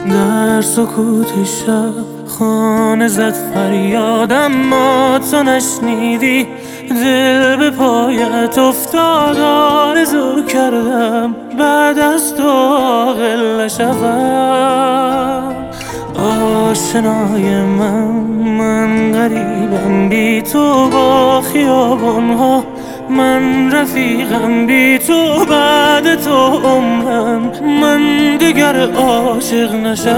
در سکوت شب خانه زد فریادم، ما تو نشنیدی. دل به پایت افتاد، آرزو کردم بعد از تو عاقل نشوم. آشنای من غریبم بی تو با خیابانها، من رفیقم بی تو بعد تو عمرم، من دیگر عاشق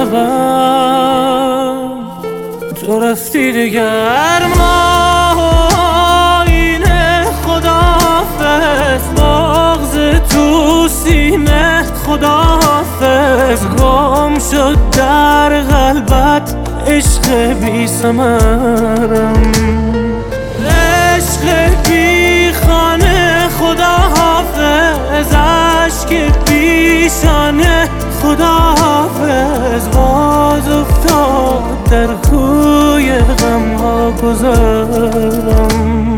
نشوم. تو رفتی دیگر ما آینه، خداحافظ بغض تو سینه، خداحافظ گم شد در قلبت عشق بی ثمرم، عشق بی خانه، خداحافظ اشک پیشانه، خداحافظ باز افتاد در کوی غمها گذرم.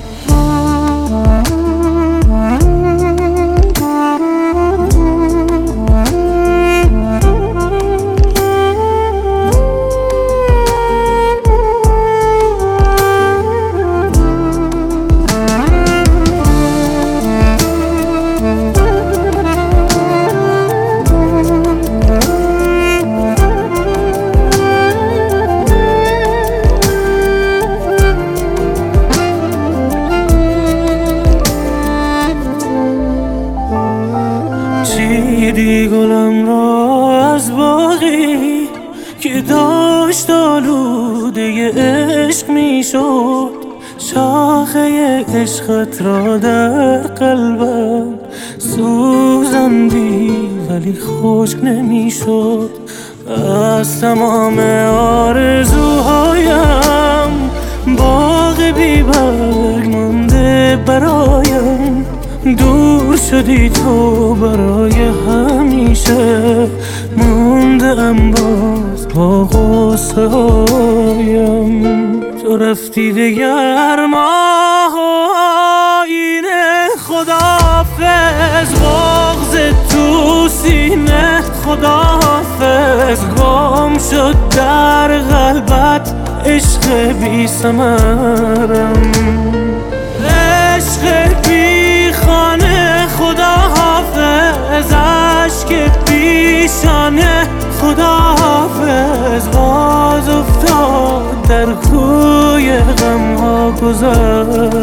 چیدی گلم را از باغی که داشت آلوده عشق می شد، شاخه عشقت را در قلبم سوزندی ولی خشک نمی شد. از تمام آرزوهایم باغ بی برگ مانده برایم، دور شدی تو برای همیشه، مونده ام باز با غصه هایم. تو رفتی دیگر ما آینه، خداحافظ بغض تو سینه، خداحافظ گم شد در قلبت عشق بی ثمرم، عشق بی خانه، خداحافظ اشک پیشانه، خداحافظ باز افتاد در کوی غمها گذر.